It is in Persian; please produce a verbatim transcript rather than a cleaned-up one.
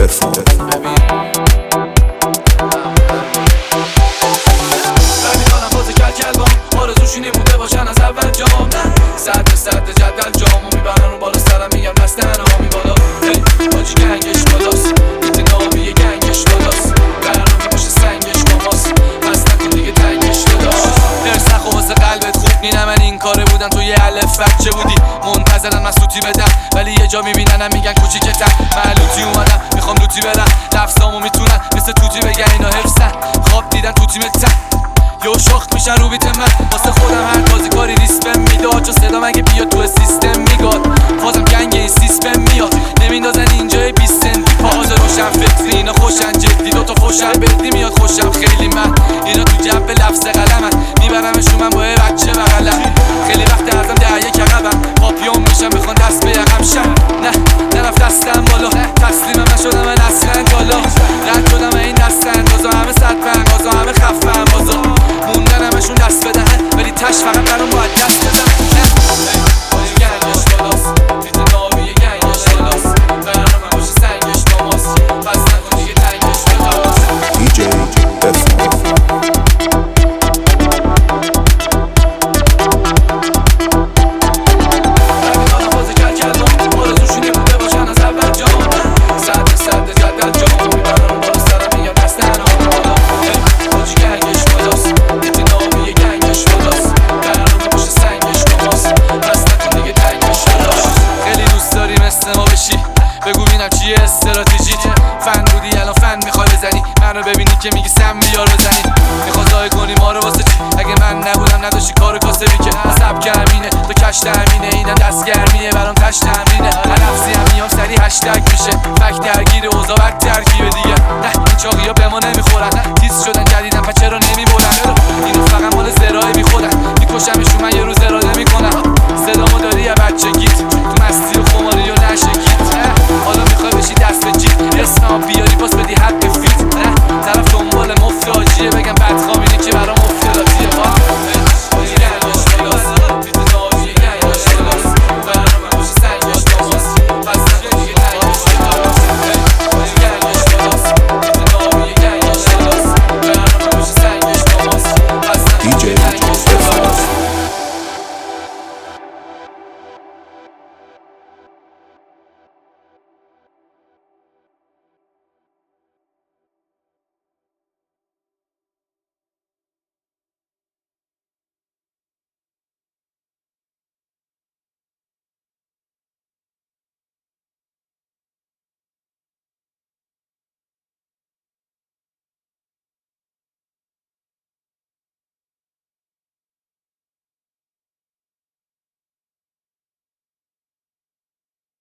افام. برمیدانم باز کل کلبام آرزوشینی مونده باشن از اول جام. صد صد جدل جامو میبرن رو بالا سرم میگم دست انامی بالا. حاجی گنگش بالاست اتنابی یه گنگش بالاست. برنامه باشه سنگش ماماست پس نکن دیگه تنگش داداست. هرسخ و واسه قلبت خوب نینم من این کاره بودم تو یه الف بچه بودی منتظرم من سوتی بدم ولی یه جا میبیننم میگن کوچیکتم. من لوتی اومدم میخوام لوتی بدم لفظامو میتونن مثل توتی بگن اینا حفظن خواب دیدن تو تیمتن یو شخت میشن رو بیت من واسه خودم هر بازی کاری ریسپم میداد چون صدا مگه بیاد تو سیستم میگاد بازم گنگ این سیستم میاد نمیندازن اینجای بیست سنتی پاز روشن فکری اینا خوشن جدی دوتا فوشن بردی میاد خوشم خیلی من اینا تو جنب لفظ قلمن میبرمشون من با یه بچه بغلم خیلی وقت ازم ده یک عقبم پاپیون میشم میخوان دست به یقم شم نه نرفت دستم بالا تسلیمم نشدم من اصلا بالا رد شدم این دست اندازا همه صد پنگازا همه خفم بازا موندن همشون دست بدهن ولی تش فقط برام باید دست بزن. حاجی گنگش بالاست دیت نابی یه گنگش بالاست برنامه باشه سنگش ماماست پس نکن دیگه تنگش بالاست. دی جی افام. برمیدانم باز کل کلبام آرزوشینی مونده باشن از اول جام. صد صد جدل جامو میبرن رو بالا سرم میگم دست انامی بالا. حاجی گنگش بالاست دیت نابی یه گنگش بالاست برنامه باشه سنگش ماماست پس نکن دیگه تنگش بالاست. خیلی دوست داری مثل ما بشی بگو بینم چیه استراتژیت فن بودی الان فن میخوای بزنی منو ببینی که میگی سم بیار بزنی میخوای زای کنی ما رو واسه چی اگه من نبودم نداشتی کار کاسبی که سبک همینه تو کش تامینه اینم دست گرمیه برام تش تمرینه هر لفظی هم میام سری هشتگ میشه